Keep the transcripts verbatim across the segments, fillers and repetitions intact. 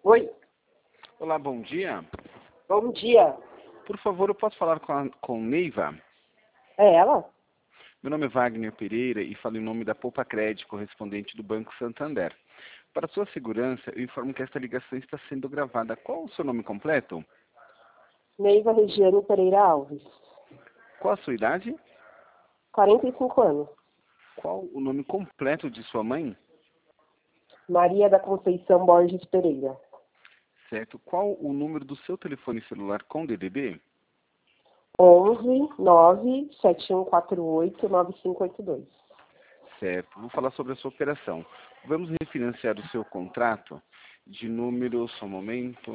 Oi, Olá, bom dia. bom dia. Por favor, eu posso falar com a com Neiva? É ela? Meu nome é Wagner Pereira e falo em nome da Poupa Crédito, correspondente do Banco Santander. Para sua segurança, eu informo que esta ligação está sendo gravada. Qual o seu nome completo? Neiva Regiane Pereira Alves. Qual a sua idade? quarenta e cinco anos. Qual o nome completo de sua mãe? Maria da Conceição Borges Pereira. Certo. Qual o número do seu telefone celular com D D D? onze nove sete um quatro oito nove cinco oito dois. Certo. Vou falar sobre a sua operação. Vamos refinanciar o seu contrato de número, só um momento,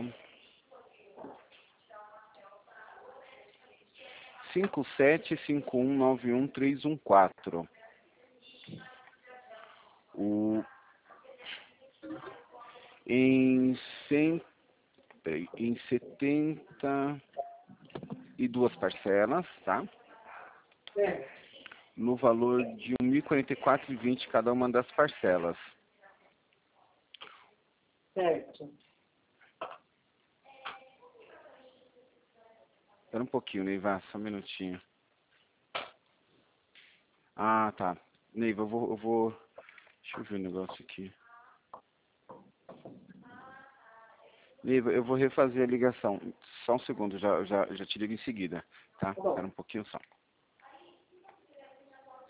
cinco sete cinco um nove um três um quatro. O, em, cem, peraí, em setenta e duas parcelas, tá? É. No valor de mil e quarenta e quatro reais e vinte centavos cada uma das parcelas. Certo. Espera um pouquinho, Neiva, só um minutinho. Ah, tá. Neiva, eu vou, eu vou... Deixa eu ver o negócio aqui. Neiva, eu vou refazer a ligação. Só um segundo, já, já, já te ligo em seguida, tá? Espera um pouquinho só.